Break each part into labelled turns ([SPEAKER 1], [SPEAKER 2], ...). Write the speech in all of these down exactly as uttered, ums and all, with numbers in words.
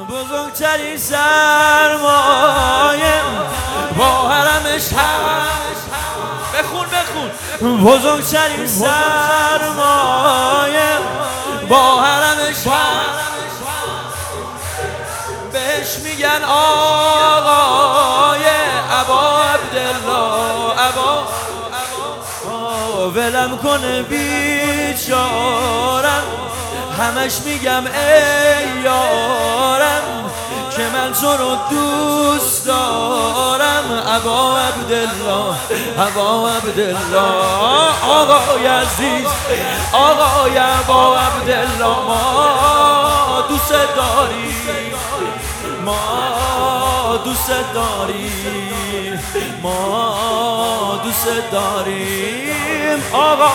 [SPEAKER 1] بزرگترین سرمایه با حرمش هست. بخون بخون. بزرگترین سرمایه با حرمش هست. بهش میگن آقای ابا عبدالله. ابا ولم کنه بیچارم، همش میگم ای یارم که من تو رو دوست دارم. ابا عبدالله ابا عبدالله آقای عزیز آقای ابا عبدالله ما دوست داریم، ما دوست داریم، ما دوست داریم. آقا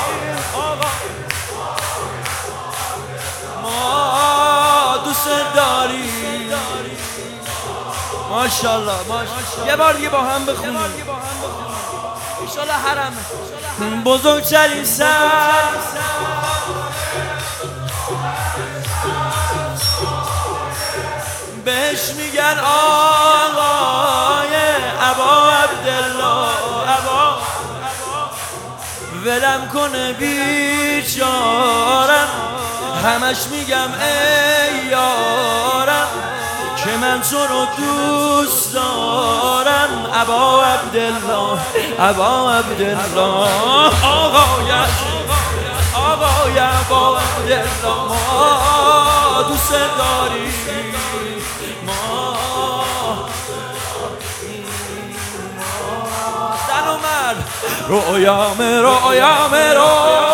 [SPEAKER 1] ما دوست داریم. ماشاءالله یه بار دیگه با هم بخونیم انشالله. حرم بزرگترین سر بهش میگن آقای ابا عبدالله. ابا ولم کنه بیچارم، همش میگم ای یارم که من تو رو دوست دارم. ابا عبدالله ابا عبدالله آقای آقای ابا عبدالله ما دوست داریم، ما زن و مرد رویام رویام رویام